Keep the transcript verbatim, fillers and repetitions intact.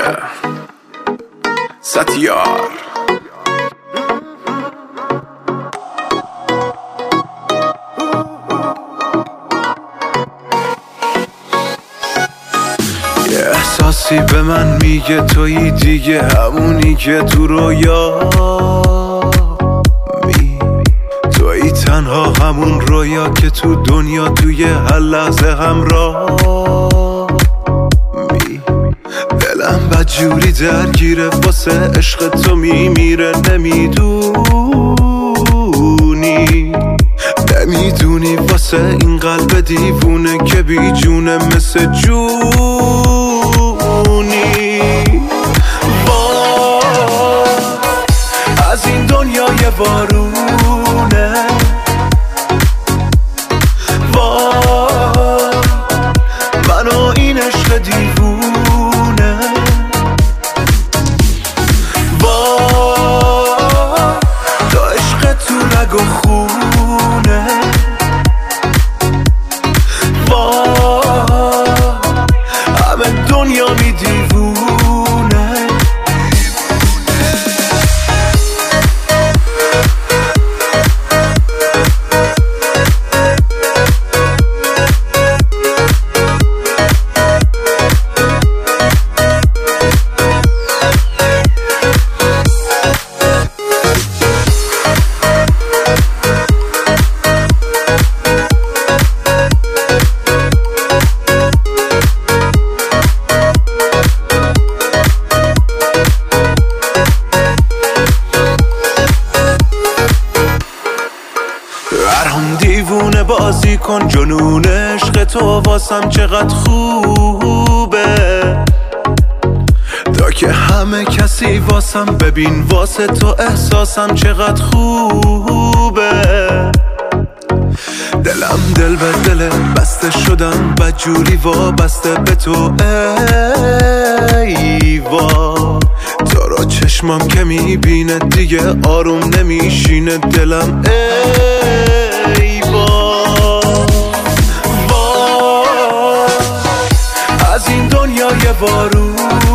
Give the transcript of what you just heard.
yeah. Satyar یه احساسی به من میگه تویی دیگه، همونی که تو رویا می تویی، تنها همون رویا که تو دنیا توی هر لحظه همراه می. دلم بدجوری درگیره واسه عشق تو میمیره، نمیدونی نمیدونی واسه این قلب دیوونه که بی جونه مثل جونی. وای از این دنیای وارونه، وای منو این عشق دیوونه، وای تو عشق تو رگ و خونه، وای همه دنیا می دیوونه. برام دیوونه بازی کن، جنون عشق تو واسم چقدر خوبه، تا که همه کسی واسم ببین واسه تو احساسم چقدر خوبه. دلم دل به دل بسته شدم بدجوری وابسته به تو، ای وا تو رو چشمام که میبینه دیگه آروم نمیشینه دلم، ای وا وا از این دنیای وارونه،